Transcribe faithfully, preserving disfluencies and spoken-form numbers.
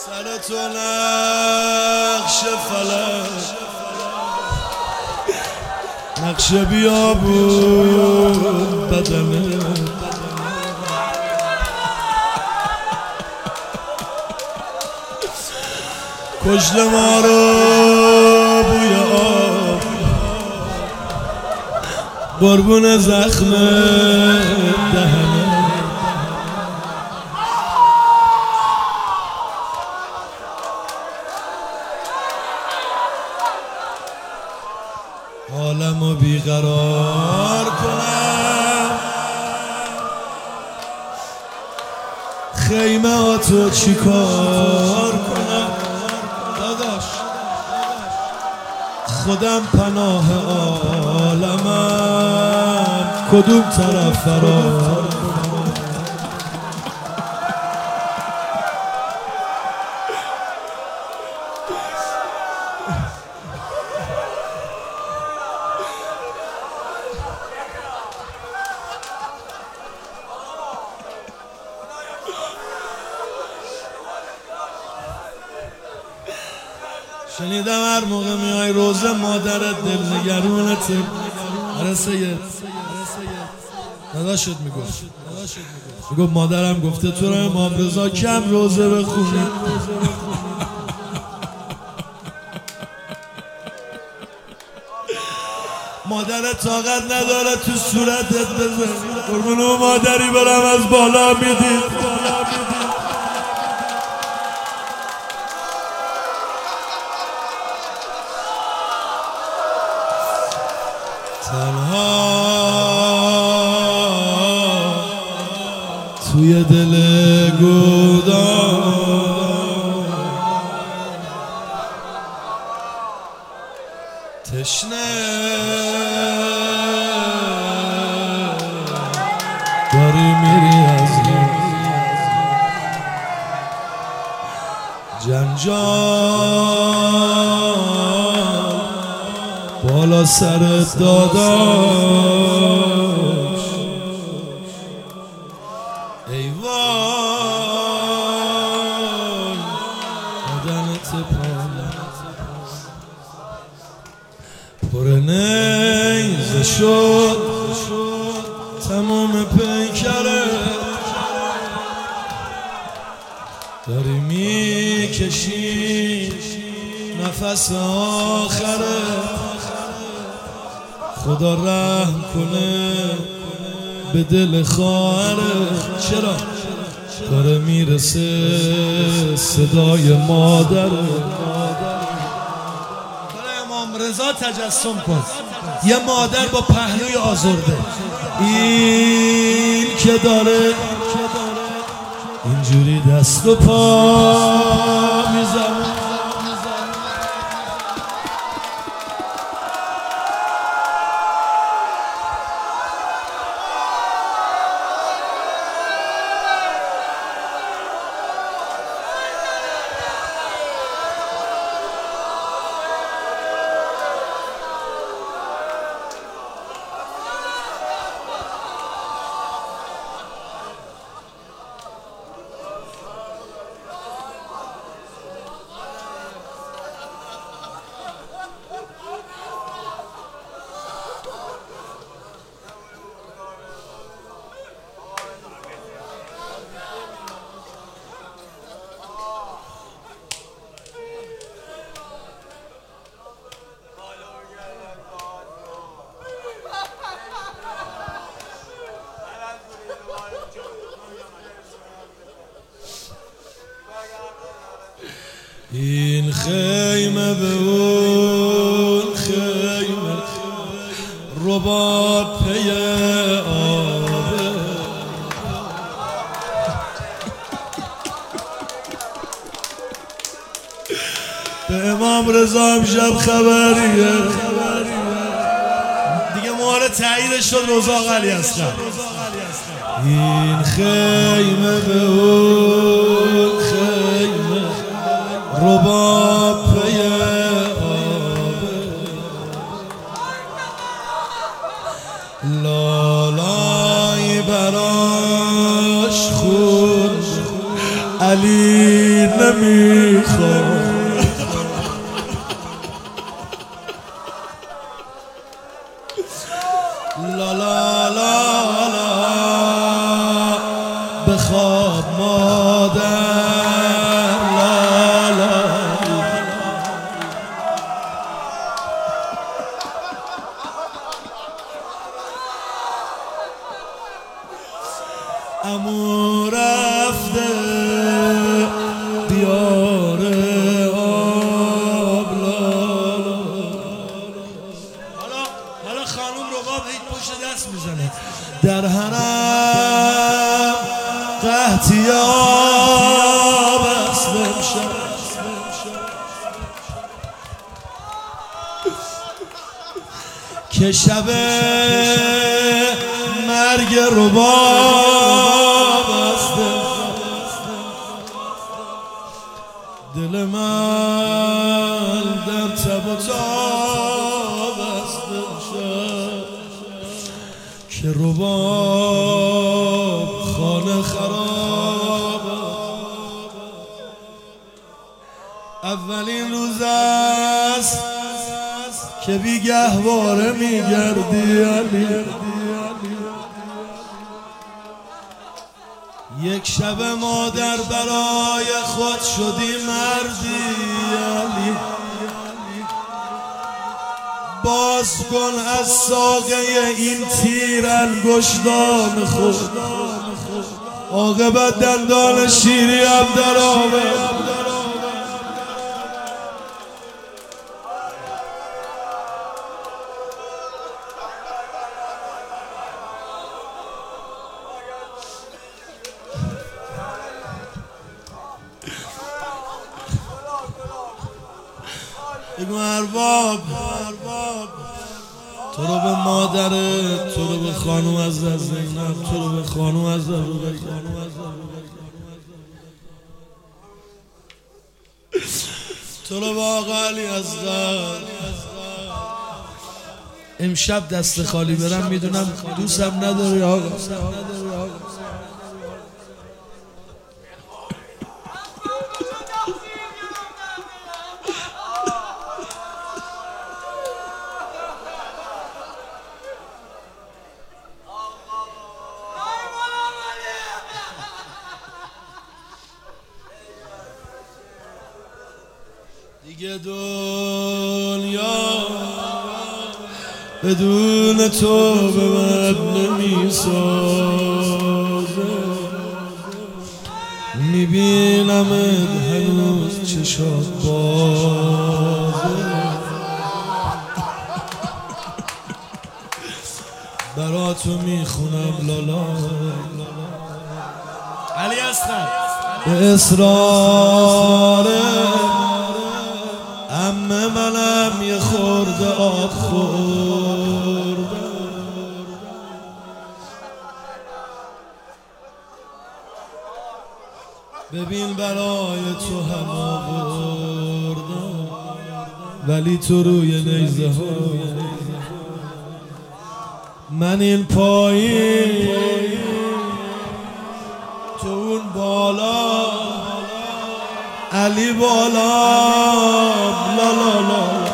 سر تو نقش فلک نقش بیابون بدنه کشت ما رو بوی آب قربون زخم دهنه عالمو بیقرار کنم خیمه ها تو چی کار کنم داداش خودم پناه عالمم کدوم طرف فرار کنم شنیدم هر موقع میای روزه مادرت دلنگرونته. آره سید داداشت میگفت میگفت مادرم گفته تو رو امام رضا کم روزه بخونی. مادرت طاقت نداره تو صورتت بزنی. قربون اون مادری برم از بالا میدید. تنها توی دل گودان تشنه داری میری از جنجال بالا سرت داداش. ای وای بدنت پر نیزه شد تمام پیکره داری میکشی نفس آخره. خدا رحم کنه به دل خواهره. چرا داره میرسه صدای مادره. برای امام رضا تجسم کن یه مادر با پهلوی آزرده این که داره اینجوری دست و پا میزنه. این خیمه به اون خیمه رباط پی آبه به امام رضا امشب خبریه دیگه مهر تاییدش شد. رضا علی هستم. این خیمه به اون خیمه رباط پی آبه لالای براش خون علی نمیخواد لا لا لا لا بخواب مادر لا لا عمو رفته دیار آب لا لا حالا حالا خانوم رباب هیچ پشت دست میزنه در حرم قحطی آب است امشب که شب مرگ رباب است دل من در تب و تاب است امشب که رباب خانه خراب اولین روز است که بی گهواره میگردی علی یک شب مادر برای خود شدی مردی علی باز کن از ساقه این تیر انگشتان خود عاقبت دندان شیری عبدالآمد بگو ارباب تو رو به مادرت، تو رو به خانوم از زینب، تو رو به خانوم از تو رو به آقا علی اصغر. امشب دست خالی برم میدونم دوستم نداری آقا. دیگه دنیا بدون تو به من نمیسازه میبینمت هنوز چشات بازه برا تو میخونم لالا علی اصغر به اصرار عمه منم یه خورده آب خورد ببین برای تو هم آوردم ولی تو روی نیزه ها من این پایین تو اون بالا علی بالا لا لا لا